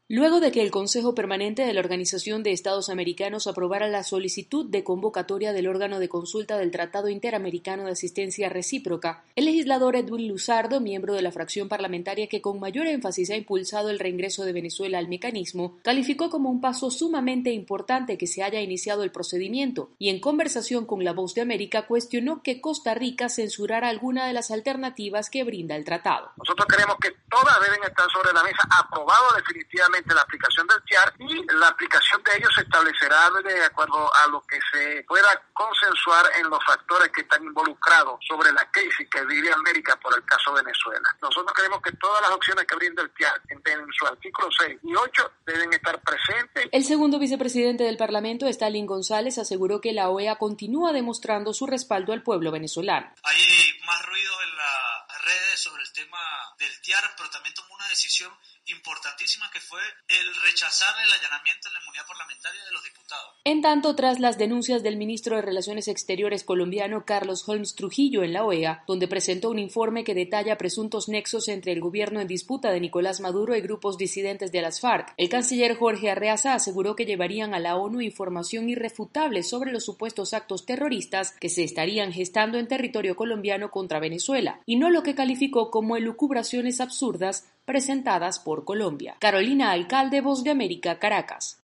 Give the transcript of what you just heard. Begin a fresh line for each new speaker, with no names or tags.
Luego de que el Consejo Permanente de la Organización de Estados Americanos aprobara la solicitud de convocatoria del órgano de consulta del Tratado Interamericano de Asistencia Recíproca, el legislador Edwin Luzardo, miembro de la fracción parlamentaria que con mayor énfasis ha impulsado el reingreso de Venezuela al mecanismo, calificó como un paso sumamente importante que se haya iniciado el procedimiento y en conversación con La Voz de América cuestionó que Costa Rica censurara alguna de las alternativas que brinda el tratado.
Nosotros creemos que todas deben estar sobre la mesa, aprobado definitivamente la aplicación del TIAR, y la aplicación de ellos se establecerá de acuerdo a lo que se pueda consensuar en los factores que están involucrados sobre la crisis que vive América por el caso Venezuela. Nosotros creemos que todas las opciones que brinda el TIAR en su artículo 6 y 8 deben estar presentes.
El segundo vicepresidente del Parlamento, Stalin González, aseguró que la OEA continúa demostrando su respaldo al pueblo venezolano.
Hay más ruido en las redes sobre el tema del TIAR, pero también tomó una decisión importantísima que fue el rechazar el allanamiento en la inmunidad parlamentaria de los diputados.
En tanto, tras las denuncias del ministro de Relaciones Exteriores colombiano Carlos Holmes Trujillo en la OEA, donde presentó un informe que detalla presuntos nexos entre el gobierno en disputa de Nicolás Maduro y grupos disidentes de las FARC, el canciller Jorge Arreaza aseguró que llevarían a la ONU información irrefutable sobre los supuestos actos terroristas que se estarían gestando en territorio colombiano contra Venezuela, y no lo que calificó como elucubraciones absurdas presentadas por Colombia. Carolina Alcalde, Voz de América, Caracas.